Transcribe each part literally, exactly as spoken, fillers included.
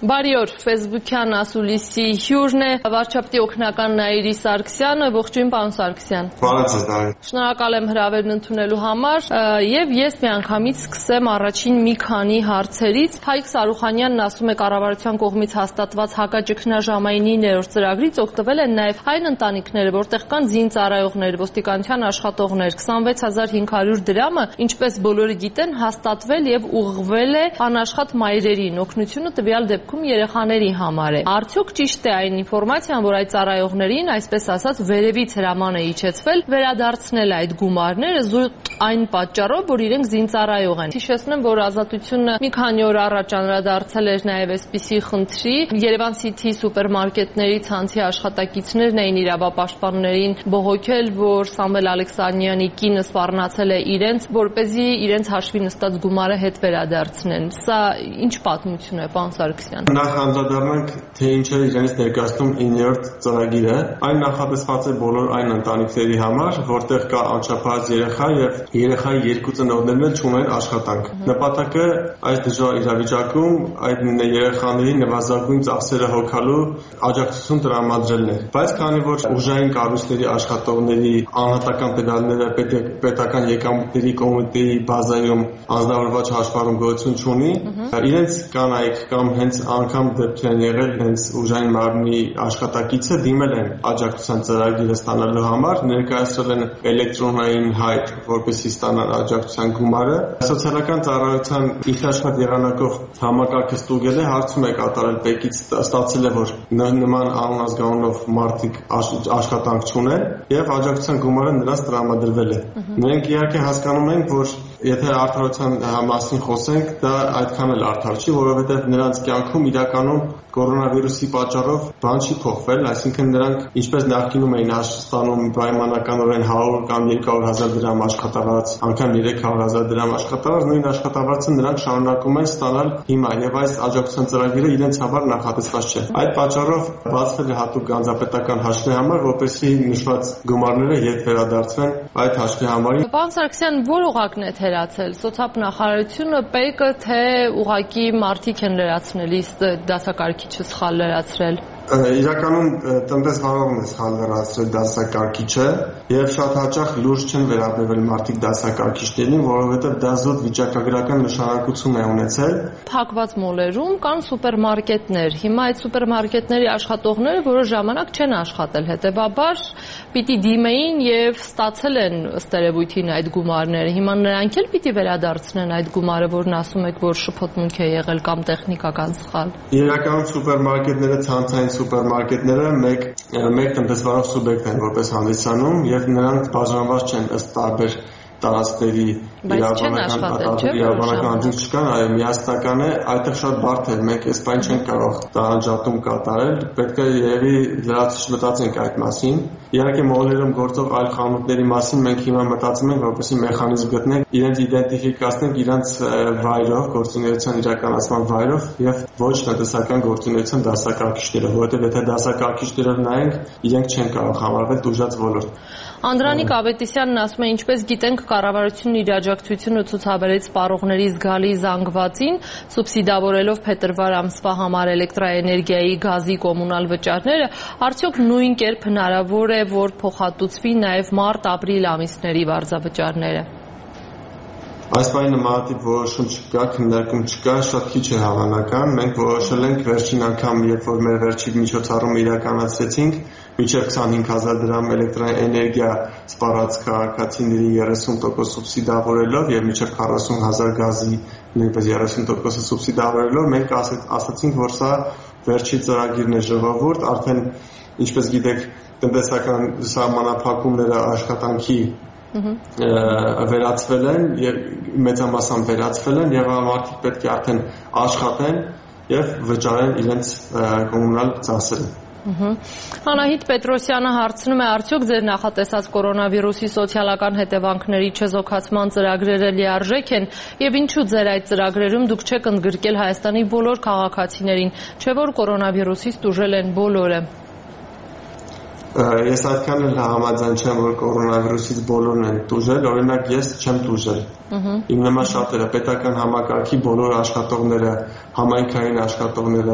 Բարի օր, Facebook-յան ասուլիսի հյուրն է, վարչապետի օգնական Նաիրի Սարգսյանը, ողջույն պարոն Սարգսյան։ Բարև ձեզ։ Շնորհակալ եմ հրավերն ընդունելու համար, եւ ես միանգամից սկսեմ առաջին մի քանի հարցերից։ Հայկ Սարուխանյանն ասում է կառավարության կողմից հաստատված հակաճգնաժամային ներորդ ծրագրից օգտվել են նաեւ այն ընտանիքները, որտեղ կան զինծառայողներ, ոստիկանության աշխատողներ, քսանվեց հազար հինգ հարյուր դրամը, ինչպես բոլորը գիտեն, հաստատվել եւ ուղղվել է անաշխատ մայրերին, օգնությունը տվյալ դեպքում երեխաների համար է։ Արդյոք ճիշտ է այն ինֆորմացիան, որ այդ ծառայողներին, այսպես ասած, վերևից հրաման է իջեցվել վերադարձնել այդ գումարները զուտ այն պատճառով, որ իրենք զինծառայող են։ Հիշեցնեմ, որ Ազատությունը մի քանի օր առաջ անդրադարձել էր նաև այսպիսի խնդրի։ Երևան City սուպերմարկետների ցանցի աշխատակիցներն էին իրավապաշտպաններին բողոքել, որ Սամվել Ալեքսանյանի կինը սպառնացել է իրենց, որպեսզի իրենց հաշվի նստած գումարը հետ վերադարձնեն։ Սա ինչ պատմություն է, պարոն Սարգսյան։ Նախ անդրադառնանք, թե ինչ է իրենց ներկայացնում իններորդ ծրագիրը։ Այն նախատեսված է բոլոր այն ընտանիքների համար, որտեղ կա անչափահաս երեխա եւ երեխայի երկու ծնողներն էլ չունեն աշխատանք։ Նպատակը այս դժվար իրավիճակում այդ երեխաների նվազագույն ծախսերը հոգալու աջակցություն տրամադրելն է։ Բայց քանի որ ուժային կառույցների աշխատողների անհատական տվյալները պետական եկամուտների կոմիտեի բազայում անձնավորված հաշվառում գոյություն չունի, իրենց կանայք կամ հենց անգամ դեպքեր են եղել հենց ուժային մարմնի աշխատակիցը դիմել են աջակցության ծրագիրը ստանալու համար, ներկայացրել են էլեկտրոնային հայտ, որպեսզի ստանան աջակցության գումարը։ Սոցիալական ծառայության ինքնաշխատ եղանակով համակարգը ստուգել է, հարցում է կատարել ՊԵԿ-ից, ստացել է, որ նման անազգանունով մարդիկ աշխատանք չունեն եւ աջակցության գումարը նրանց տրամադրվել է։ Մենք իհարկե հասկանում ենք, որ եթե արդարության մասին խոսենք, դա այդքան էլ արդար չի, որովհետև նրանց կյանքում իրականում կորոնավիրուսի պատճառով բան չի փոխվել, այսինքն նրանք ինչպես նախկինում էին ստանում պայմանականորեն հարյուր կամ երկու հազար դրամ աշխատավարձ, անգամ երեք հարյուր հազար դրամ աշխատավարձ, նույն աշխատավարձը նրանք շարունակում են ստանալ հիմա եւ այս աջակցության ծրագիրը իրենց համար նախատեսված չէ։ Այդ պատճառով բացվել է հատուկ գանձապետական հաշվի համար, որպեսզի նշված գումարները երբ վերադարձվեն այդ հաշվի համարին։ Պարոն Սարգսյան, որ օղակն է թերացել, սոցիալ-նախարարությունը, ՊԵԿ-ը, թե ուղղակի մարդիկ են լրացնել, իսկ դասակարգիչը սխալ լրացրել։ Իրականում տնտեսվարողն է սխալ լրացրել դասակարգիչը եւ շատ հաճախ լուրջ չեն վերաբերվել մարդիկ դասակարգիչներին, որովհետեւ դա զուտ վիճակագրական նշանակություն է ունեցել։ Փակված մոլերում կան սուպերմարկետներ։ Հիմա այդ սուպերմարկետների աշխատողները որոշ ժամանակ չեն աշխատել, հետեւաբար պիտի դիմեին եւ ստացել են ըստ երևույթին այդ գումարները։ Հիմա նրանք էլ պիտի վերադարձնեն այդ գումարը, որն ասում եք, որ շփոթմունք է եղել կամ տեխնիկական սխալ։ Իրականում սուպերմարկետները ցանցային սուպերմարկետները մեկ մեկ տնտեսվարող սուբյեկտ են որպես հանդիսանում եւ նրանք բաժանված չեն ըստ տարբեր տարածքների իրավաբանական աջուկ չկան, այո, միասնական է, այդտեղ շատ բարդ է, մենք այս բան չենք կարող տարանջատում կատարել, պետք է երևի լրացուցիչ մտածենք այդ մասին։ Իհարկե մոլերում գործող այլ խանութների մասին մենք հիմա մտածում ենք, որպեսզի մեխանիզմ գտնենք, իրենց իդենտիֆիկացնենք իրենց վայրով, գործունեության իրականացման վայրով եւ ոչ տնտեսական գործունեության դասակարգիչներով, որովհետեւ եթե դասակարգիչներով նայենք, իրենք չեն կարող համարվել դժուժած ոլորտ։ Անդրանիկ Ավետիսյանն ասում է, ինչպես գիտենք, կառավարությունն իր աջակցությունը ցուցաբերեց սպառողների զգալի զանգվածին, սուբսիդավորելով փետրվար ամսվա համար էլեկտրաէներգիայի, գազի, կոմունալ վճարները, արդյոք նույն կերպ հնարավոր է, որ փոխհատուցվի նաև մարտ-ապրիլ ամիսների վարձավճարները։ Այս բանի նմանատիպ որոշում չկա, քննարկում չկա, շատ քիչ է հավանական։ Մենք որոշել ենք վերջին անգամ, երբ որ մեր վերջին միջոցառումը իրականացրեցինք, մինչև քսանհինգ հազար դրամ էլեկտրաէներգիա սպառած քաղաքացիների երեսուն տոկոս սուբսիդավորելով եւ մինչև քառասուն հազար գազի նույնպես երեսուն տոկոսը սուբսիդավորելով, մենք ասացինք, որ սա վերջի ծրագիրն է ժողովուրդ, արդեն ինչպես գիտեք, տնտեսական սահմանափակումները աշխատանքի վերացվել են եւ մեծամասամբ վերացվել են եւ մարդիկ պետք է արդեն աշխատեն եւ վճարեն իրենց կոմունալ ծախսերը։ Անահիտ Պետրոսյանը հարցնում է, արդյոք ձեր նախատեսած կորոնավիրուսի սոցիալական հետևանքների չեզոքացման ծրագրերը լիարժեք են եւ ինչու ձեր այդ ծրագրերում դուք չեք ընդգրկել Հայաստանի բոլոր քաղաքացիներին, չէ՞ որ կորոնավիրուսից տուժել են բոլորը։ Ես այդքան էլ համաձայն չեմ, որ կորոնավիրուսից բոլորն են տուժել, օրինակ ես չեմ տուժել։ Իմ նման շատերը, պետական համակարգի բոլոր աշխատողները, համայնքային աշխատողները,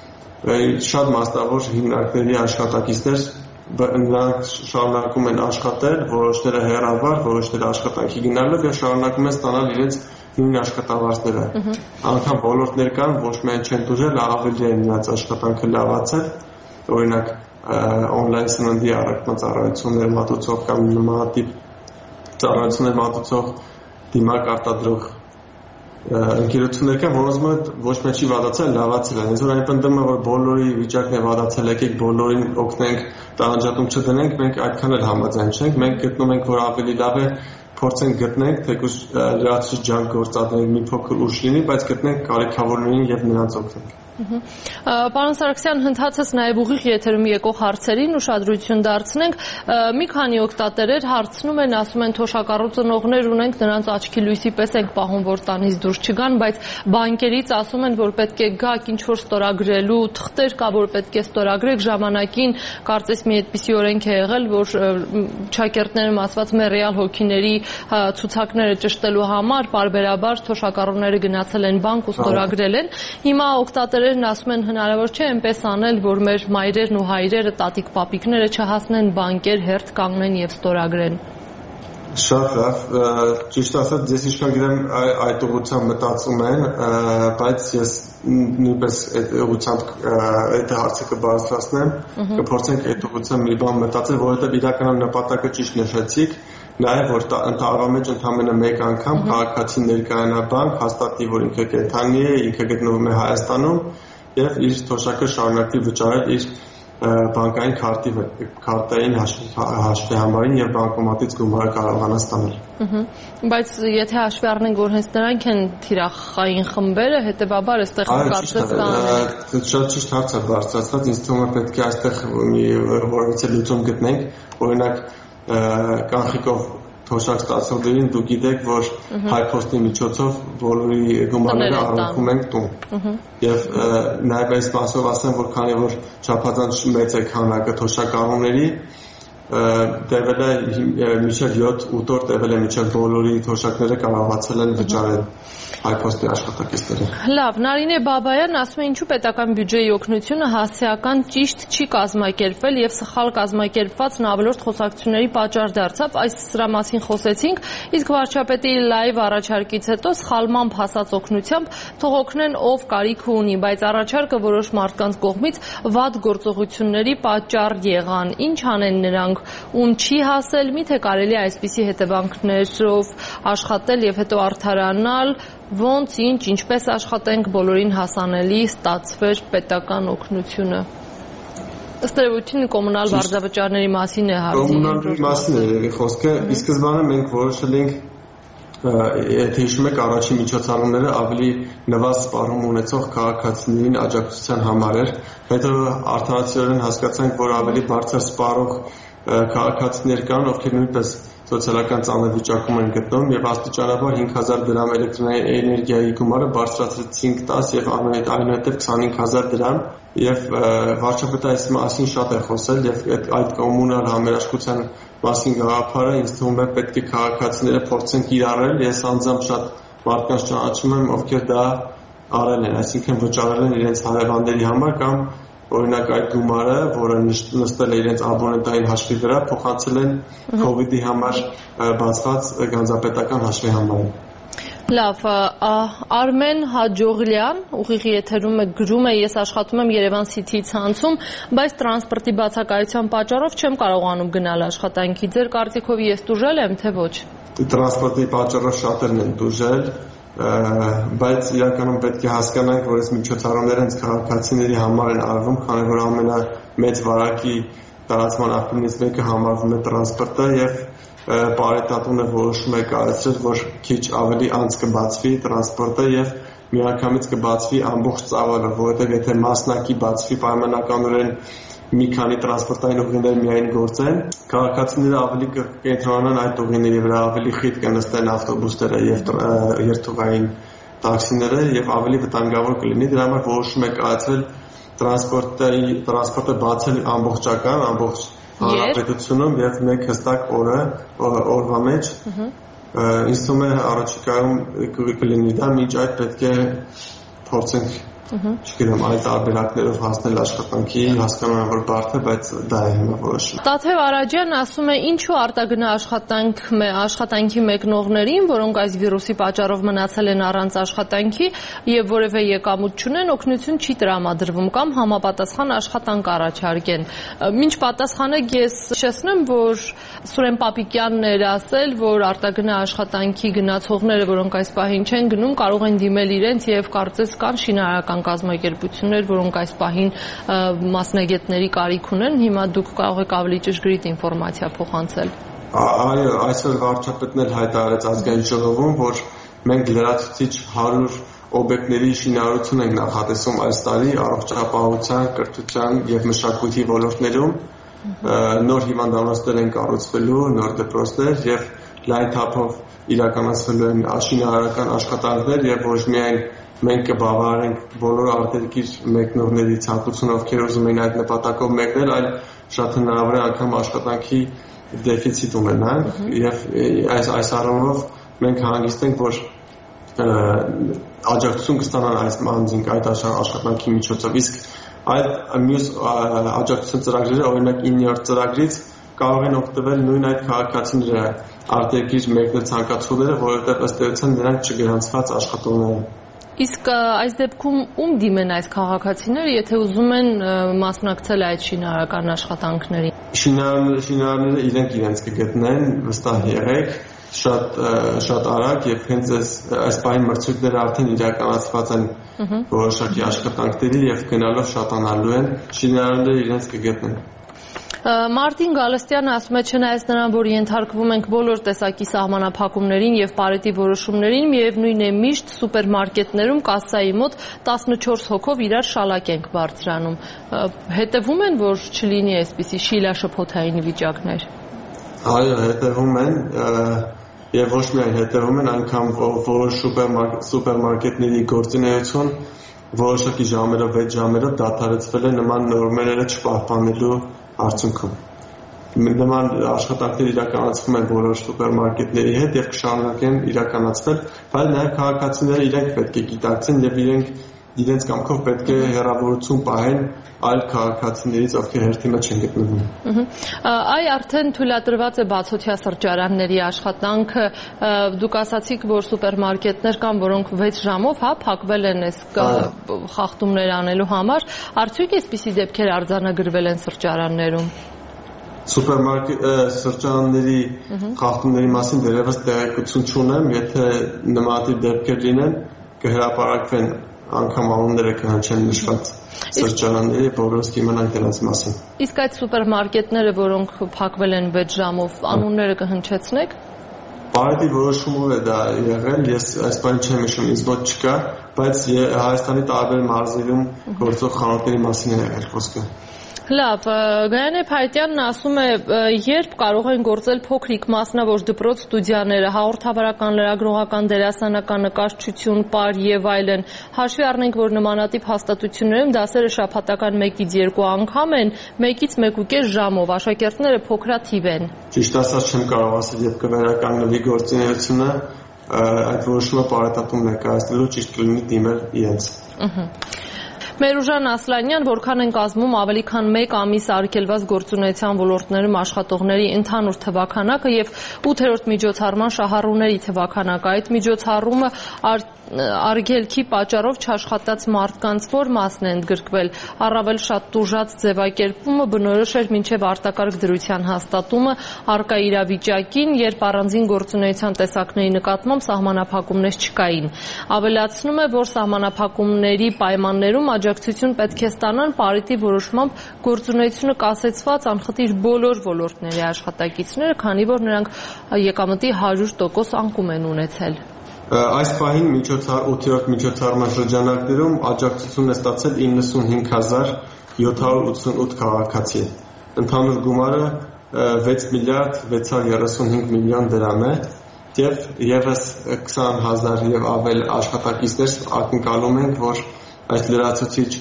շատ մասնավոր հիմնարկների աշխատակիցներ, նրանք շարունակում են աշխատել, որոշները հեռավար, որոշները աշխատանքի գնալով եւ շարունակում են ստանալ իրենց նույն աշխատավարձները։ Անգամ ոլորտներ կան, ոչ միայն չեն տուժել, ավելի են նրանց աշխատանքը լավացել, օրինակ on-line սննդի առաքման ծառայություններ մատուցող կամ նմանատիպ ծառայություններ մատուցող դիմակ արտադրող ընկերություններ կան, որոնց մոտ ոչ մեկ չի վատացել, լավացել են։ Հենց որ այն պնդում է, որ բոլորի վիճակն է վատացել, եկեք բոլորին օգնենք, տանջատում չդնենք, մենք այդքան էլ համաձայն չենք։ Մենք գտնում ենք, որ ավելի լավ է փորձենք գտնենք, թեկուզ լրացուցիչ ջանք գործադրենք, մի փոքր ուշ լինի, բայց գտնենք կարիքավորներին եւ նրանց օգնենք։ Պարոն Սարգսյան, հնդհացած նաև ուղիղ եթերում եկող հարցերին ուշադրություն դարձնենք։ Մի քանի օգտատերեր հարցնում են, ասում են թոշակառուցողներ ունենք, նրանց աչքի լույսի պես ենք պահում, որ տանից դուրս չգան, բայց բանկերից ասում են, որ պետք է գաք ինչ-որ ստորագրելու, թղթեր կա, որ պետք է ստորագրեք, ժամանակին կարծես մի այդպիսի օրենք է եղել, որ ճակերտներում ասված մեռյալ հոգիների ցուցակները ճշտելու համար պարբերաբար թոշակառուները գնացել են բանկ ու ստորագրել են։ Հիմա օգտատեր ասում են հնարավոր չէ այնպես անել, որ մեր մայրերն ու հայրերը, տատիկ պապիկները չհասնեն բանկեր, հերթ կանգնեն եւ ստորագրեն։ Շատ լավ, ճիշտ ասած, ես ինչքան գիտեմ այդ ուղղությամբ մտածում են, բայց ես նույնպես այդ ուղղությամբ այդ հարցը կբարձրացնեմ, կփորձենք այդ ուղղությամբ մի բան մտածել, որովհետեւ իրական նպատակը ճիշտ նշեցիք, նաև որ ընդհանրապես ընդամենը մեկ անգամ քաղաքացին ներկայանա բանկ, հաստատի, որ ինքը կենդանի է, ինքը գտնվում է Հայաստանում եւ իր թոշակը շարունակի վճարել իր բանկային քարտի քարտային հաշվի համարին եւ բանկոմատից գումարը կարողանա ստանել։ Բայց եթե հաշվի առնենք, որ հենց նրանք են թիրախային խմբերը, հետեւաբար այստեղ կարծես կան։ Շատ ճիշտ հարց է բարձրացված, ինձ թվում է պետք է այստեղ մի որևիցե լուծում գտնենք, օրինակ կանխիկով թոշակ ստացողներին դուք գիտեք, որ հայփոստի միջոցով բոլորի գումարները առնվում են տուն։ Եւ նաեւ այս մասով ասեմ, որ քանի որ չափազանց մեծ է քանակը թոշակառուների, տևել է մինչև յոթ-ութ օր տևել է մինչև բոլորի թոշակները կարողացել են վճարել հայփոստի աշխատակիցները։ Լավ, Նարինե Բաբայան ասում է, ինչու պետական բյուջեի օգնությունը հասցեական ճիշտ չի կազմակերպվել եւ սխալ կազմակերպվածն ավելորդ խոսակցությունների պատճառ դարձավ, այս սրա մասին խոսեցինք, իսկ վարչապետի լայվ առաջարկից հետո սխալմամբ հասած օգնությամբ թող օգնեն ով կարիք ունի, բայց առաջարկը որոշ մարդկանց կողմից վատ գործողությունների պատճառ եղան։ Ինչ անեն նրանք, ում չի հասել, միթե կարելի այսպիսի հետևանքներով աշխատել եւ հետո արդարանալ, ոնց, ինչ, ինչպես աշխատենք, բոլորին հասանելի ստացվեր պետական օգնությունը։ Ըստ էության կոմունալ վարձավճարների մասին է հարցը։ Կոմունալների մասին է երևի խոսքը, ի սկզբանե մենք որոշել ենք, եթե հիշում եք, առաջին միջոցառումները ավելի նվազ սպառում ունեցող քաղաքացիներին աջակցության համար էր, հետո արդարացիորեն հասկացանք, որ ավելի բարձր սպառող քաղաքացիներ կան, ովքեր նույնպես սոցիալական ծանր վիճակում են գտնվում եւ աստիճանաբար հինգ հազար դրամ էլեկտրոէներգիայի գումարը բարձրացրեցինք տաս եւ այնուհետեւ քսանհինգ հազար դրամ եւ վարչապետը այս մասին շատ է խոսել եւ այդ կոմունալ համերաշխության մասին գաղափարը ինձ թվում է պետք է քաղաքացիները փորձեն կիրառել։ Ես անձամբ շատ մարդկանց ճանաչում եմ, ովքեր դա արել են, այսինքն վճարել են իրենց հարևանների համար կամ օրինակ այդ գումարը, որը նստել է իրենց աբոնենտային հաշվի վրա, փոխանցել են COVID-ի համար բացված գանձապետական հաշվի համարին։ Լավ, Արմեն Հաջողլյան ուղիղ եթերում է գրում է, ես աշխատում եմ Երևան City ցանցում, բայց տրանսպորտի բացակայության պատճառով չեմ կարողանում գնալ աշխատանքի։ Ձեր կարծիքով ես տուժել եմ, թե ոչ։ Տրանսպորտի պատճառով շատերն են տուժել, բայց իրականում պետք է հասկանանք, որ այս միջոցառումները հենց քաղաքացիների համար են արվում, քանի որ ամենամեծ վարակի տարածման աղբյուրներից մեկը համարվում է տրանսպորտը եւ պարետատունը որոշում է կայացրել, որ քիչ ավելի անց կբացվի տրանսպորտը եւ միանգամից կբացվի ամբողջ ծավալը, որովհետեւ եթե մասնակի բացվի պայմանականորեն մի քանի տրանսպորտային ուղիներ միայն գործեն, քաղաքացիները ավելի կկենտրոնանան այդ ուղիների վրա, ավելի խիտ կնստեն ավտոբուսները եւ երթուղային տաքսիները եւ ավելի վտանգավոր կլինի։ Դրա համար որոշում է կայացվել տրանսպորտի տրանսպորտը բացել ամբողջական, ամբողջ հանրապետությունում եւ մեկ հստակ օրը օրվա մեջ ինձ թվում է առաջիկայում կլինի դա, մինչ այդ պետք է փորձենք չգիտեմ այլ տարբերակներով հասնել աշխատանքի, հասկանում եմ որ բարդ է, բայց դա է հիմա որոշումը։ Տաթև Արաջյանն ասում է ինչու արտագնա աշխատանք աշխատանքի մեկնողներին, որոնք այս վիրուսի պատճառով մնացել են առանց աշխատանքի եւ որևէ եկամուտ չունեն, օգնություն չի տրամադրվում կամ համապատասխան աշխատանք առաջարկեն։ Մինչ պատասխանեք ես հիշեցնեմ, որ Սուրեն Պապիկյանն էր ասել, որ արտագնա աշխատանքի գնացողները, որոնք այս պահին չեն գնում, կարող են դիմել իրենց եւ կարծես կան շինարարական կազմակերպություններ, որոնք այս պահին մասնագետների կարիք ունեն, հիմա դուք կարող եք ավելի ճշգրիտ ինֆորմացիա փոխանցել։ Այո, այսօր վարչապետն էլ հայտարարեց ազգային ժողովում, որ մենք լրացուցիչ հարյուր օբյեկտների շինարարություն ենք նախատեսում այս տարի առողջապահության, կրթության եւ մշակույթի ոլորտներում, նոր հիվանդանոցներ են կառուցվելու, նոր դպրոցներ եւ լայն թափով իրականացվելու են շինարարական աշխատանքներ եւ ոչ միայն մենք կբավարարենք բոլոր արտերկիր մեկնողների ցանկությունը, ովքեր ուզում են այդ նպատակով մեկնել, այլ շատ հնարավոր է անգամ աշխատանքի դեֆիցիտ ունենանք եւ այս այս առումով մենք հանգիստ ենք, որ աջակցություն կստանան այս մանձինք այդ աշխատանքի միջոցով, իսկ այդ մյուս աջակցություն ծրագրերը, օրինակ իններորդ ծրագրից կարող են օգտվել նույն այդ քաղաքացիները, արտերկիր մեկնել ցանկացողները, որովհետեւ ըստ էության նրանք չգրանցված աշխատողներ են։ Իսկ այս դեպքում ում դիմեն այս քաղաքացիները, եթե ուզում են մասնակցել այդ շինարարական աշխատանքներին։ Շինարարները իրենք իրենց կգտնեն, վստահ եղեք, շատ շատ արագ եւ հենց այս այս բանի մրցույթները արդեն իրականացված են որոշակի աշխատանքների եւ գնալով շատանալու են, շինարարները իրենց կգտնեն։ Մարտին Գալստյանը ասում է, չնայած նրան, որ ենթարկվում ենք բոլոր տեսակի սահմանափակումներին եւ պարետի որոշումներին, միևնույն է միշտ սուպերմարկետներում կասայի մոտ տասնչորս հոգով իրար շալակ ենք բարձրանում։ Հետևում են, որ չլինի այսպիսի շիլաշփոթային վիճակներ։ Այո, հետևում են եւ ոչ միայն հետևում են, անգամ որոշ սուպերմարկետների գործունեություն որոշակի ժամերով, վեց ժամերով դադարեցվել է նման նորմերը չպահպանելու արդյունքում։ Նման աշխատանքներ իրականացվում են բոլոր սուպերմարկետների հետ եւ կշարունակեն իրականացվել, բայց նաեւ քաղաքացիները իրենք պետք է գիտակցեն եւ իրենք իրենց կամքով պետք է հեռավորություն պահեն այլ քաղաքացիներից, ովքեր հերթի մեջ են գտնվում։ Այ արդեն թույլատրված է բացօթյա սրճարանների աշխատանքը, դուք ասացիք, որ սուպերմարկետներ կան, որոնք վեց ժամով հա փակվել են այս խախտումներ անելու համար, արդյոք այսպիսի դեպքեր արձանագրվել են սրճարաններում։ Սուպերմարկետ սրճարանների խախտումների մասին դեռևս տեղեկություն չունեմ, եթե նմանատիպ դեպքեր լինեն, կհրապարակվեն անգամ անունները կհնչեն նշված սրճարանների, բոլորս կիմանանք դրանց մասին։ Իսկ այդ սուպերմարկետները, որոնք փակվել են վեց ժամով, անունները կհնչեցնեք։ Պարետի որոշումով է դա եղել, ես այս բանը չեմ հիշում, ինձ մոտ չկա, բայց Հայաստանի տարբեր մարզերում գործող խանութների մասին է եղել խոսքը։ Լավ, Գայանե Փայտյանն ասում է, երբ կարող են գործել փոքրիկ մասնավոր դպրոց ստուդիաները, հաղորդավարական, լրագրողական, դերասանական, նկարչություն, պար եւ այլն, հաշվի առնենք, որ նմանատիպ հաստատություններում դասերը շաբաթական մեկից երկու անգամ են, մեկից մեկուկես ժամով, աշակերտները փոքրաթիվ են։ Ճիշտ ասած չեմ կարող ասել, երբ կվերականգնվի գործունեությունը, այդ որոշումը պարետատում ներկայացնելու ճիշտ կլինի դիմել իրենց։ Մերուժան Ասլանյան, որքան են կազմում ավելի քան մեկ ամիս արգելված գործունեության ոլորտներում աշխատողների ընդհանուր թվաքանակը եւ ութերորդ միջոցառման շահառուների թվաքանակը, այդ միջոցառումը արգելքի պատճառով չաշխատած մարդկանց որ մասն է ընդգրկվել, առավել շատ տուժած ձևակերպումը բնորոշ էր մինչև արտակարգ դրության հաստատումը առկա իրավիճակին, երբ առանձին գործունեության տեսակների նկատմամբ սահմանափակումներ չկային։ Ավելացնում է, որ սահմանափակումների պայմաններում աջակցություն պետք է ստանան պարետի որոշմամբ գործունեությունը կասեցված անխտիր բոլոր ոլորտների աշխատակիցները, քանի որ նրանք եկամտի հարյուր տոկոս անկում են ունեցել։ Այս պահին ութերորդ միջոցառման շրջանակներում աջակցություն է ստացել իննսունհինգ հազար յոթ հարյուր ութսունութ քաղաքացի։ Ընդհանուր գումարը վեց միլիարդ վեց հարյուր երեսունհինգ միլիոն դրամ է եւ եւս քսան հազար եւ ավել աշխատակիցներ ակնկալում ենք, որ այս լրացուցիչ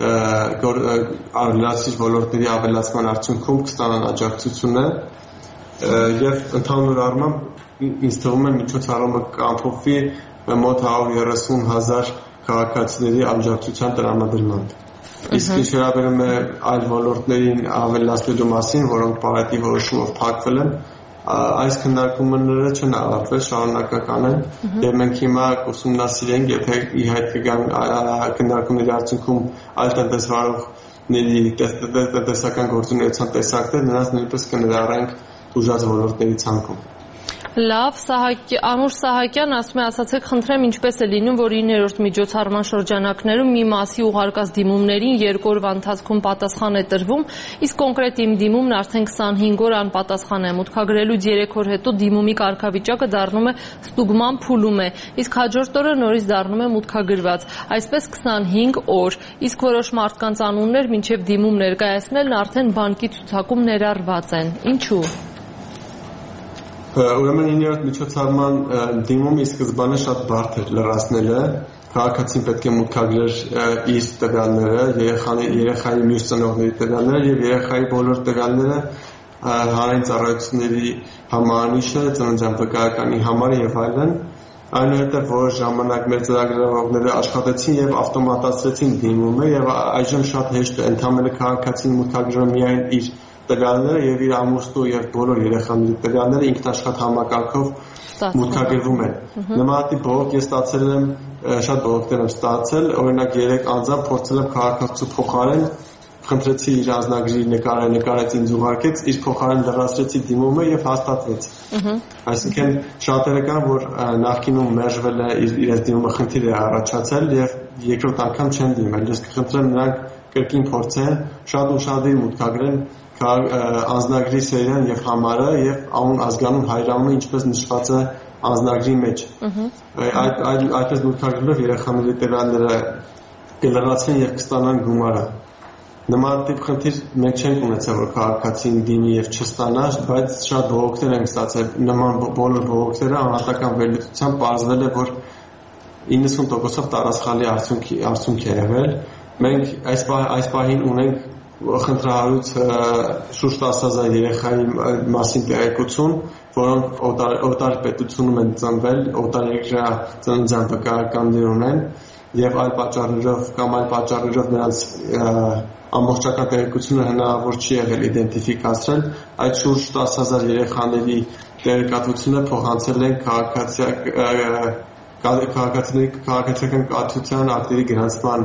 ավելացիչ ոլորտների ավելացման արդյունքում կստանան աջակցությունը եւ ընդհանուր առմամբ ինձ թվում է միջոցառումը կամփոփվի մոտ հարյուր երեսուն հազար քաղաքացիների աջակցության տրամադրմամբ։ Իսկ ինչ վերաբերում է այլ ոլորտներին ավելացնելու մասին, որոնք պարետի որոշումով փակվել են, այս քննարկումները չեն ավարտվել, շարունակական են եւ մենք հիմա կուսումնասիրենք, եթե ի հայտ կգան քննարկումների արդյունքում այլ տնտեսվարողների տնտեսական գործունեության տեսակներ, նրանց նույնպես կներառենք ուժած ոլորտների ցանկում։ Լավ, Անուշ Սահակյան ասում է, ասացեք, խնդրեմ, ինչպես է լինում, որ իններորդ միջոցառման շրջանակներում մի մասի ուղարկած դիմումներին երկու օրվա ընթացքում պատասխան է տրվում, իսկ կոնկրետ իմ դիմումն արդեն քսանհինգ օր անպատասխան է, մուտքագրելուց երեք օր հետո դիմումի կարգավիճակը դառնում է ստուգման փուլում է, իսկ հաջորդ օրը նորից դառնում է մուտքագրված, այսպես քսանհինգ օր, իսկ որոշ մարդկանց անուններ մինչև դիմում ներկայացնելն արդեն բանկի ցուցակում ներառված են, ինչու՞։ Ուրեմն իններորդ միջոցառման դիմումը ի սկզբանե շատ բարդ էր լրացնելը, քաղաքացին պետք է մուտքագրեր իր տվյալները, երեխայի մյուս ծնողների տվյալները եւ երեխայի բոլոր տվյալները, հանրային ծառայությունների համարանիշը, ծննդյան վկայականի համարը եւ այլն, այնուհետեւ որ ժամանակ մեր ծրագրավորողները աշխատեցին եւ ավտոմատացրեցին դիմումը եւ այժմ շատ հեշտ է ընդհանրապես քաղաքացին մուտքագրում միայն իր տվյալները եւ իր ամուսնու եւ բոլոր երեխաների տվյալները ինքնաշխատ համակարգով մուտքագրվում են։ Նմանատիպ բողոք ես ստացել եմ, շատ բողոքներ եմ ստացել, օրինակ երեք անձամբ փորձել եմ քաղաքացու փոխարեն, խնդրեցի իր անձնագրի նկարը նկարեց ինձ ուղարկեց, իր փոխարեն լրացրեցի դիմումը եւ հաստատվեց։ Այսինքն շատերը կան, որ նախկինում մերժվել է իրենց դիմումը խնդիր է առաջացել եւ երկրորդ անգամ չեն դիմել։ Ես կխնդրեմ նրանք կրկին փորձեն, շատ ուշադիր մուտքագրեն անձնագրի սերիան եւ համարը եւ անուն ազգանուն հայրանունը ինչպես նշված է անձնագրի մեջ։ Այդ այդպես մուտքագրելով երեխաների տվյալները կլրացվեն եւ կստանան գումարը։ Նմանատիպ խնդիր մենք չենք ունեցել, որ քաղաքացին դիմի եւ չստանա, բայց շատ բողոքներ ենք ստացել։ Նման բոլոր բողոքները անհատական վերլուծությամբ պարզվել է, որ իննսուն տոկոսով տարածքալի արդյունք է եղել։ Մենք այս այս պահին ունենք խնդրահարույց շուրջ տասը հազար երեխայի մասին տեղեկություն, որոնք օտար պետությունում են ծնվել, օտարերկրյա ծննդյան վկայականներ ունեն եւ այլ պատճառներով կամ այլ պատճառներով նրանց ամբողջական տեղեկությունը հնարավոր չի եղել իդենտիֆիկացնել, այդ շուրջ տասը հազար երեխաների տեղեկատվությունը փոխանցել են քաղաքացիների քաղաքացիական կաթության ակտերի գրանցման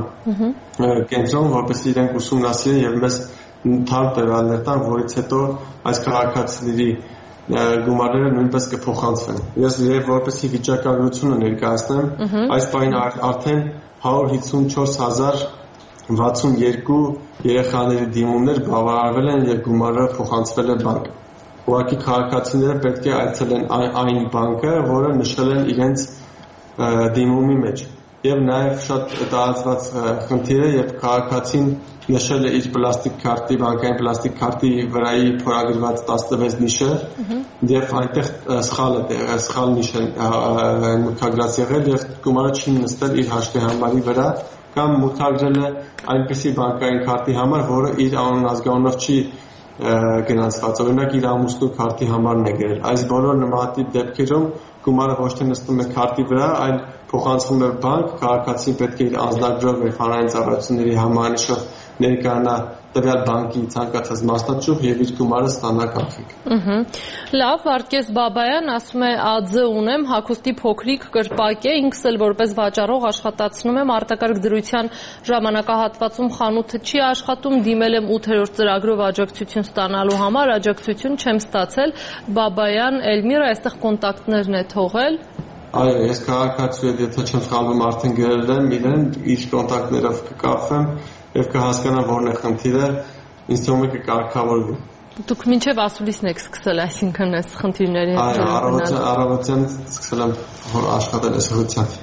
կենտրոն, որպեսզի իրենք ուսումնասիրեն եւ մեզ թարմ տվյալներ տան, որից հետո այս քաղաքացիների գումարները նույնպես կփոխանցվեն։ Ես եւ որպեսզի վիճակագրությունը ներկայացնեմ, այս պահին արդեն հարյուր հիսունչորս հազար վաթսուն երկու երեխաների դիմումներ բավարարվել են եւ գումարը փոխանցվել է բանկ։ Ուղղակի քաղաքացիները պետք է այցելեն այն բանկը, որը նշել են իրենց դիմումի մեջ եւ նաեւ շատ տարածված խնդիր է, երբ քաղաքացին նշել է իր պլաստիկ քարտի, բանկային պլաստիկ քարտի վրայի փորագրված տասնվեց նիշը եւ այնտեղ սխալ է, սխալ նիշ է մուտքագրած եղել եւ գումարը չի նստել իր հաշվի համարի վրա կամ մուտքագրել է այնպիսի բանկային քարտի համար, որը իր անուն ազգանունով չի գրանցված, օրինակ իր ամուսնու քարտի համարն է գրել։ Այս բոլոր նմանատիպ դեպքերում գումարը ոչ թե նստում է քարտի վրա, այլ փոխանցվում է բանկ, քաղաքացին պետք է իր անձնագրով եւ հանրային ծառայությունների համարանիշով ներկայանա տվյալ բանկի ցանկացած մասնաճյուղ եւ իր գումարը ստանա կանխիկ։ Լավ, Վարդգես Բաբայան ասում է ԱՁ ունեմ, հագուստի փոքրիկ կրպակ է, ինքս էլ որպես վաճառող աշխատացնում եմ, արտակարգ դրության ժամանակահատվածում խանութը չի աշխատում, դիմել եմ ութերորդ ծրագրով աջակցություն ստանալու համար, աջակցություն չեմ ստացել։ Բաբայան Էլմիրա այստեղ կոնտակտներն է թողել։ Այո, ես քաղաքացու եմ, եթե չեմ սխալվում, արդեն գրել եմ իրեն, իր կոնտակտներով կկապվեմ եւ կհասկանամ որն է խնդիրը, ինձ թվում է կկարգավորվի։ Դուք մինչև ասուլիսն եք սկսել, այսինքն այս խնդիրների հետ։ Այո, առավոտյան սկսել եմ աշխատել այս ուղղությամբ։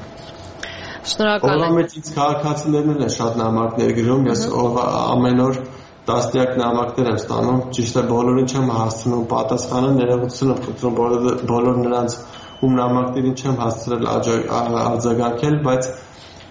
Շնորհակալ եմ։ Օրվա մեջ ինձ քաղաքացիներն են շատ նամակներ գրում, ես ամեն օր տասնյակ նամակներ եմ ստանում, ճիշտ է բոլորին չեմ հասցնում պատասխանը, ներողություն եմ խնդրում բոլոր նրանց ում նամակներին չեմ հասցրել արձագանքել, բայց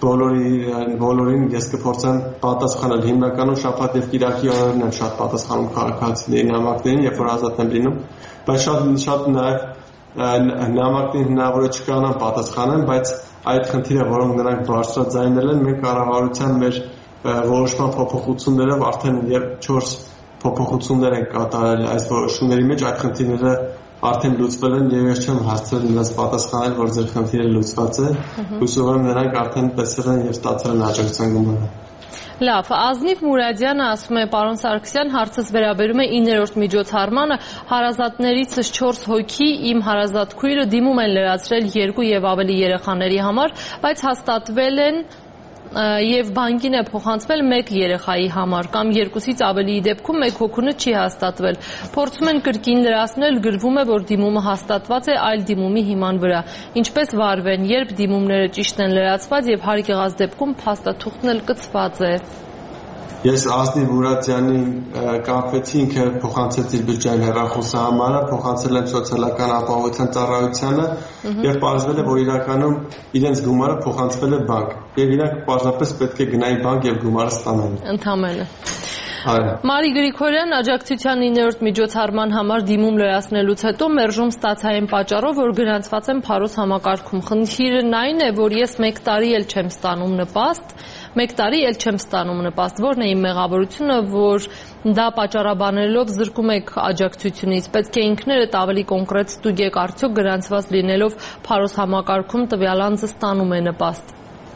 բոլորին բոլորին ես կփորձեմ պատասխանել հիմնականում շաբաթ եւ կիրակի օրերն եմ շատ պատասխանում քաղաքացիների նամակներին, երբ որ ազատ եմ լինում, բայց շատ շատ նաեւ նամակներին հնարավոր է չկանան պատասխանեն, բայց այդ խնդիրը, որոնք նրանք բարձրաձայնել են, մենք կառավարության մեր որոշման փոփոխություններով արդեն եւ չորս փոփոխություններ են կատարել այս որոշումների մեջ, այդ խնդիրները արդեն լուծվել են եւ ես չեմ հասցրել նրանց պատասխանել, որ ձեր խնդիրը լուծված է, հուսով եմ նրանք արդեն տեսել են եւ ստացել են աջակցության գումարը։ Լավ, Ազնիվ Մուրադյանը ասում է, պարոն Սարգսյան, հարցս վերաբերում է իններորդ միջոցառմանը, հարազատներիցս չորս հոգի իմ հարազատ քույրը դիմում են լրացրել երկու եւ ավելի երեխաների համար, բայց հաստատվել են եւ բանկին է փոխանցվել մեկ երեխայի համար կամ երկուսից ավելիի դեպքում մեկ հոգունը չի հաստատվել։ Փորձում են կրկին լրացնել, գրվում է, որ դիմումը հաստատված է այլ դիմումի հիման վրա։ Ինչպես վարվեն, երբ դիմումները ճիշտ են լրացված եւ հարկ եղած դեպքում փաստաթուղթն էլ կցված է։ Ես Ազնիվ Մուրադյանին կապվեցի, ինքը փոխանցեց իր բջջային հեռախոսահամարը, փոխանցել եմ սոցիալական ապահովության ծառայությանը եւ պարզվել է, որ իրականում իրենց գումարը փոխանցվել է բանկ եւ իրանք պարզապես պետք է գնային բանկ եւ գումարը ստանան։ Ընդհանրապես Մարի Գրիգորյան աջակցության իններորդ միջոցառման համար դիմում լրացնելուց հետո մերժում ստացային պատճառով, որ գրանցված են Փարոս համակարգում։ Խնդիրն այն է, որ ես մեկ տարի էլ չեմ ստանում նպաստ, մեկ տարի էլ չեմ ստանում նպաստ, որն է իմ մեղավորությունը, որ դա պատճառաբանելով զրկում եք աջակցությունից, պետք է ինքներդ ավելի կոնկրետ ստուգեք, արդյոք գրանցված լինելով Փարոս համակարգում տվյալ անձը ստանում է նպաստ։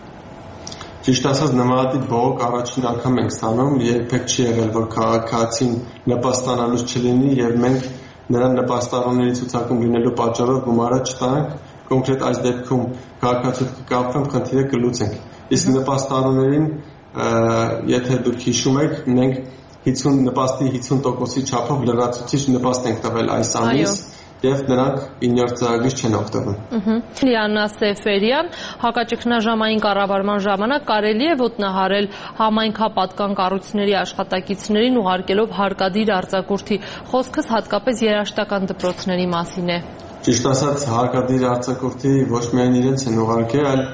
Ճիշտ ասած նմանատիպ բողոք առաջին անգամ ենք ստանում, երբեք չի եղել, որ քաղաքացին նպաստանալուց չլինի եւ մենք նրան նպաստառուների ցուցակում լինելու պատճառով գումարը չտանք, կոնկրետ այս դեպքում քաղաքացու կկապվեմ, խնդիրը կլուծենք։ Իսկ նպաստառուներին, եթե դուք հիշում եք, մենք հիսուն նպաստի հիսուն տոկոսի չափով լրացուցիչ նպաստ ենք տվել այս ամիս եւ նրանք իններորդ ծրագրից չեն օգտվում։ Լիանա Սեֆերյան, հակաճգնաժամային կառավարման ժամանակ կարելի է ոտնահարել համայնքապատկան կառույցների աշխատակիցներին ուղարկելով հարկադիր արձակուրդի, խոսքս հատկապես երաժշտական դպրոցների մասին է։ Ճիշտ ասած, հարկադիր արձակուրդի ոչ միայն իրենց են ուղարկել, այլ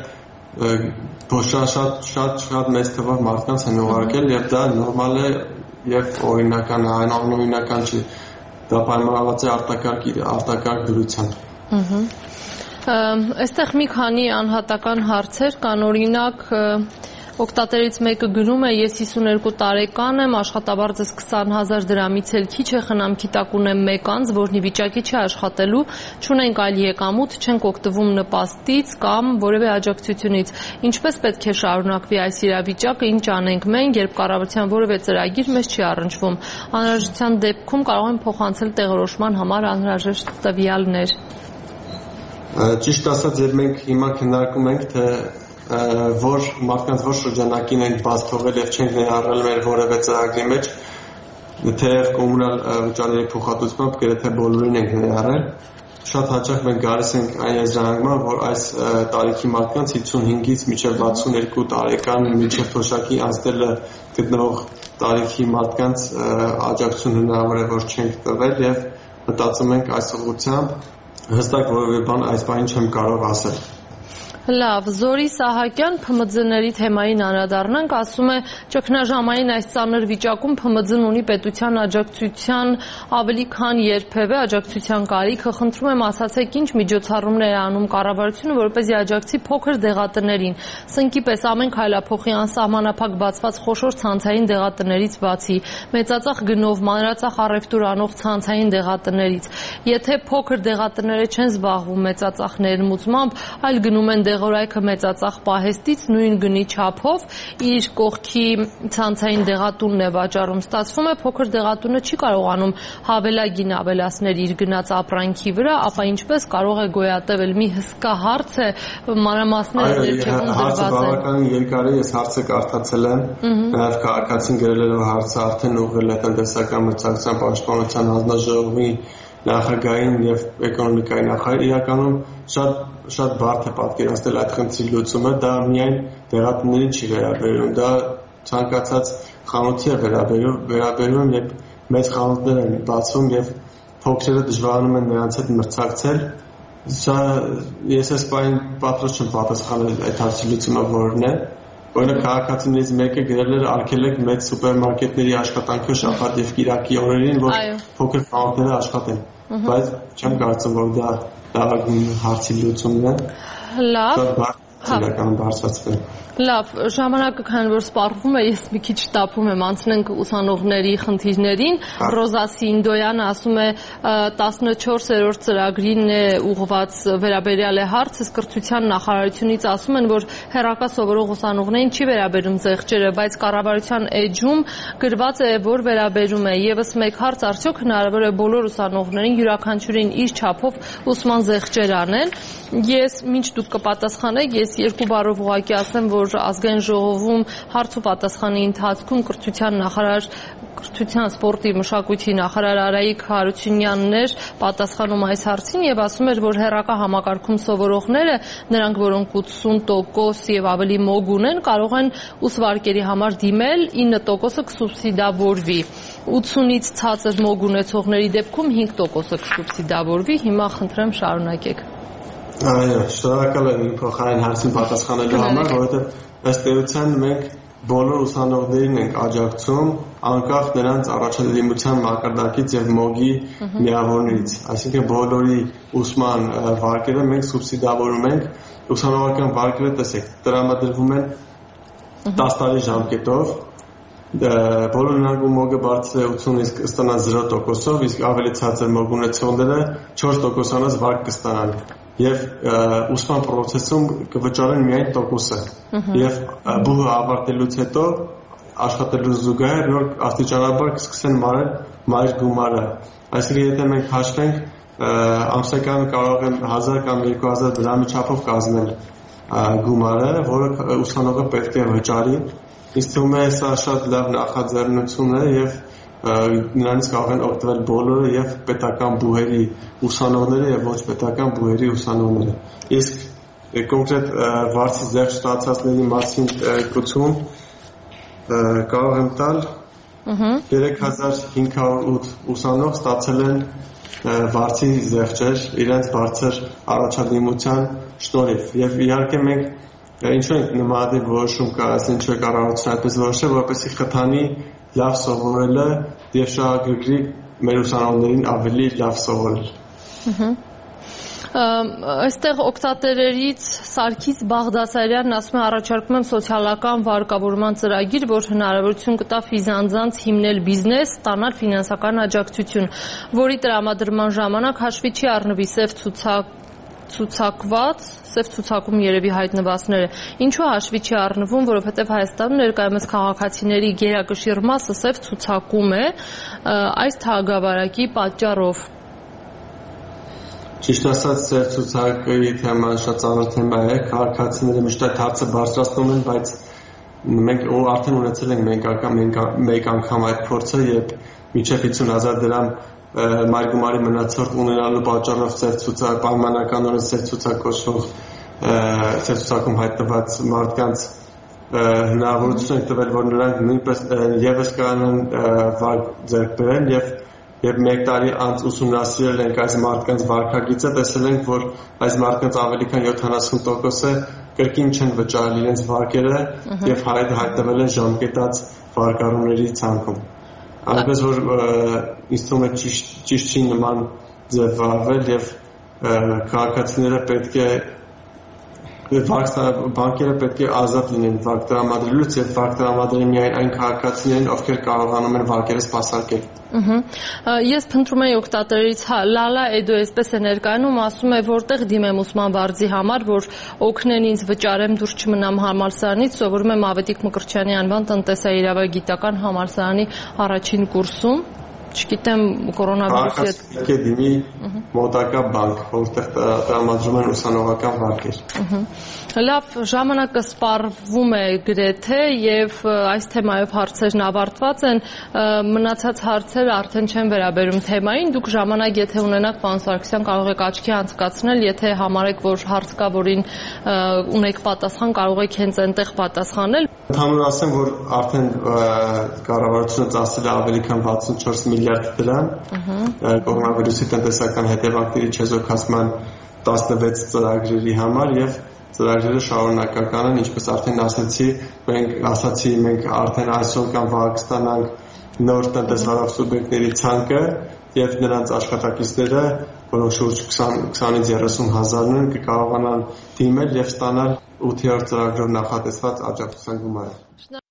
շատ շատ շատ մեծ թվով մարդկանց են ուղարկել եւ դա նորմալ է եւ օրինական, անօրինական չի։ Դա պայմանավորված է արտակարգ արտակարգ դրությամբ։ Այստեղ մի քանի անհատական հարցեր կան, օրինակ օգտատերից մեկը գրում է, ես հիսուներկու տարեկան եմ, աշխատավարձս քսան հազար դրամից էլ քիչ է, խնամքի տակ ունեմ մեկ անձ, որն ի վիճակի չի աշխատելու, չունենք այլ եկամուտ, չենք օգտվում նպաստից կամ որևէ աջակցությունից։ Ինչպես պետք է շարունակվի այս իրավիճակը, ինչ անենք մենք, երբ կառավարության որևէ ծրագիր մեզ չի առնչվում։ Անհրաժեշտության դեպքում կարող են փոխանցել տեղորոշման համար անհրաժեշտ տվյալներ։ Ճիշտ ասած, երբ մենք հիմա քննարկում ենք, թե որ մարդկանց որ շրջանակին ենք բաց թողել եւ չենք ներառել մեր որևէ ծրագրի մեջ, թեև կոմունալ վճարների փոխհատուցմամբ գրեթե բոլորին ենք ներառել, շատ հաճախ մենք գալիս ենք այն եզրահանգման, որ այս տարիքի մարդկանց հիսունհինգից մինչև վաթսուներկու տարեկան մինչև թոշակի անցնելը գտնվող տարիքի մարդկանց աջակցություն հնարավոր է որ չենք տվել եւ մտածում ենք այս ուղղությամբ հստակ որևէ բան այս բանին չեմ կարող ասել։ Լավ, Զորի Սահակյան Փ M Ծ ների թեմային անդրադառնանք, ասում է ճգնաժամային այս ծանր վիճակում Փ M Ծ-ն ունի պետության աջակցության ավելի քան երբևէ աջակցության կարիքը, խնդրում եմ ասացեք ինչ միջոցառումներ է անում կառավարությունը, որպեսզի աջակցի փոքր դեղատներին, սնկի պես ամեն քայլափոխի անսահմանափակ բացված խոշոր ցանցային դեղատներից բացի, մեծածախ գնով, մանրածախ առևտուր անող ցանցային դեղատներից, եթե փոքր դեղատները չեն զբաղվում մեծածախ ներմուծմամբ, այլ գնում են դեղորայքը մեծածախ պահեստից նույն գնի չափով իր կողքի ցանցային դեղատունն է վաճառում, ստացվում է փոքր դեղատունը չի կարողանում հավելագին ավելացնել իր գնած ապրանքի վրա, ապա ինչպես կարող է գոյատևել, մի հսկա հարց է, մանրամասները ներքևում դրված են։ Հարցը բավականին երկար է, ես հարցը կարդացել եմ, նաև քաղաքացին գրելով հարցը արդեն ուղղել է տնտեսական մրցակցության պաշտպանության հանձնաժողովի նախագահին եւ էկոնոմիկայի նախարարին, իրականում շատ շատ բարդ է պատկերացնել այդ խնդրի լուծումը, դա միայն դեղատուններին չի վերաբերում, դա ցանկացած խանութի է վերաբերում, վերաբերում երբ մեծ խանութներ են բացվում եւ փոքրերը դժվարանում են նրանց հետ մրցակցել Սա ես այս բան պատրաստ չեմ պատասխանել այդ հարցի լուծումը որն է։ Օրինակ քաղաքացիներից մեկը գրել էր արգելել եք մեծ սուպերմարկետների աշխատանքը շաբաթ եւ կիրակի օրերին, որ փոքր խանութները աշխատեն։ Բայց չեմ կարծում, որ դա լավագույն հարցի լուծումն է։ Լավ։ Իրական բարձրացվել։ Լավ, ժամանակը քան որ սպառվում է, ես մի քիչ շտապում եմ, անցնենք ուսանողների խնդիրներին։ Ռոզա Սինդոյանը ասում է տասնչորսերորդ ծրագրին է ուղղված վերաբերյալ է հարցը, կրթության նախարարությունից ասում են, որ հեռակա սովորող ուսանողներին չի վերաբերում զեղչերը, բայց կառավարության էջում գրված է, որ վերաբերում է։ Եվս մեկ հարց, արդյոք հնարավոր է բոլոր ուսանողներին յուրաքանչյուրին իր չափով ուսման զեղչեր անեն։ Ես մինչ դուք կպատասխանեք, ես երկու բառով ուղղակի ասեմ, որ ազգային ժողովում հարց ու պատասխանի ընթացքում կրթության նախարար, կրթության, սպորտի, մշակույթի նախարար Արայիկ Հարությունյանն էր պատասխանում այս հարցին եւ ասում էր, որ հեռակա համակարգում սովորողները, նրանք, որոնք ութսուն տոկոս եւ ավելի մոգ ունեն, կարող են ուսվարկերի համար դիմել, ինը տոկոսը կսուբսիդավորվի։ ութսունից ցածր մոգ ունեցողների դեպքում հինգ տոկոսը կսուբսիդավորվի։ Հիմա խնդրեմ շարունակեք։ Այո, շնորհակալ եմ իմ փոխարեն հարցին պատասխանելու համար, որովհետև ըստ էության մենք բոլոր ուսանողներին ենք աջակցում, անկախ նրանց առաջադիմության մակարդակից եւ մոգի միավորներից։ Այսինքն բոլորի ուսման վարկերը մենք սուբսիդավորում ենք, ուսանողական վարկերը տեսեք, տրամադրվում են տասը տարի ժամկետով, բոլոր նրանք ու մոգը բարձր է ութսուն, իսկ կստանան զրո տոկոսով, իսկ ավելի ցածր մոգ ունեցողները չորս տոկոսանոց վարկ կստանան։ Եվ ուսման process-ում կվճարեն միայն տոկոսը եւ բուհը ավարտելուց հետո աշխատելու զուգահեռ նոր աստիճանաբար կսկսեն մարել մայր գումարը։ Այսինքն եթե մենք հաշվենք ամսական կարող են հազար կամ երկու հազար դրամի չափով կազմել գումարը, որը ուսանողը պետք է վճարի։ Ինձ թվում է սա շատ լավ նախաձեռնություն է եւ նրանից կարող են օգտվել բոլորը եւ պետական բուհերի ուսանողները եւ ոչ պետական բուհերի ուսանողները։ Իսկ կոնկրետ վարձի զեղչ ստացածների մասին կցում կարող եմ տալ երեք հազար հինգ հարյուր ութ ուսանող ստացել են վարձի զեղչեր իրենց բարձր առաջադիմության շնորհիվ եւ իհարկե մենք ինչու ենք նմանատիպ որոշում կարած ինչու է կառավարությունը այդպես որոշել, որպեսզի խթանի լավ սովորելը եւ շահագրգռի մեր ուսանողներին ավելի լավ սովորել։ Այստեղ օգտատերերից Սարգիս Բաղդասարյանն ասում է, առաջարկում եմ սոցիալական վարկավորման ծրագիր, որ հնարավորություն կտա ֆիզանձանց հիմնել բիզնես, ստանալ ֆինանսական աջակցություն, որի տրամադրման ժամանակ հաշվի չի առնվի սև ցուցակ ցուցակված, սև ցուցակում երևի հայտնվածները։ Ինչու հաշվի չի առնվում, որովհետև Հայաստանում ներկայումս քաղաքացիների գերակշիռ մասը սև ցուցակում է այս թագավարակի պատճառով։ Ճիշտ ասած, սև ցուցակի թեման շատ ծանր թեմա է, քաղաքացիները միշտ այդ հարցը բարձրացնում են, բայց մենք արդեն ունեցել ենք մենք անգամ մեկ անգամ այդ փորձը, երբ մինչև հիսուն հազար դրամ մայր գումարի մնացորդ ունենալու պատճառով ծեր ցուցակ պայմանականորեն ծեր ցուցակ կոչվող ծեր ցուցակում հայտնված մարդկանց հնարավորություն է տվել, որ նրանք նույնպես եւս կարողանան վարկ ձեռք բերեն եւ Երբ մեկ տարի անց ուսումնասիրել ենք այս մարդկանց վարքագիծը, տեսել ենք, որ այս մարդկանց ավելի քան յոթանասուն տոկոսը կրկին չեն վճարել իրենց վարկերը եւ հայտնվել են ժամկետած վարկառուների ցանկում։ Այնպես որ ինձ թվում է ճիշտ չի նման ձև վարվել եւ քաղաքացիները պետք է բանկերը պետք է ազատ լինեն վարկ տրամադրելուց եւ վարկ տրամադրեն միայն այն քաղաքացիներին, ովքեր կարողանում են վարկերը սպասարկել։ Ես փնտրում եմ օգտատերից, հա, Լալա Էդո էսպես է ներկայանում, ասում է, որտեղ դիմեմ ուսման վարձի համար, որ օգնեն ինձ վճարեմ դուրս չմնամ համալսարանից, սովորում եմ Ավետիք Մկրտչյանի անվան տնտեսաիրավագիտական համալսարանի առաջին կուրսում։ Չգիտեմ կորոնավիրուսի հետ պետք է դիմի մոտակա բանկ, որտեղ տրամադրում են ուսանողական վարկեր։ Լավ, ժամանակը սպառվում է գրեթե եւ այս թեմայով հարցերն ավարտված են, մնացած հարցերը արդեն չեն վերաբերում թեմային, դուք ժամանակ եթե ունենաք, պարոն Սարգսյան, կարող եք աչքի անցկացնել, եթե համարեք, որ հարց կա, որին ունեք պատասխան, կարող եք հենց այնտեղ պատասխանել։ Ընդհանուր ասեմ, որ արդեն կառավարությունը ծախսել է ավելի քան վաթսունչորս միլիարդ դրամ կորոնավիրուսի տնտեսական հետևանքների չեզոքացման տասնվեց ծրագրերի համար եւ ծրագրերը շարունակական են, ինչպես արդեն ասացի, մենք ասացի, մենք արդեն այսօր կամ վաղ կստանանք նոր տնտեսվարող սուբյեկտների ցանկը եւ նրանց աշխատակիցները, որոնք շուրջ քսանից երեսուն հազարն են, կկարողանան դիմել եւ ստանալ ութերորդ ծրագրով նախատեսված աջակցության գումարը։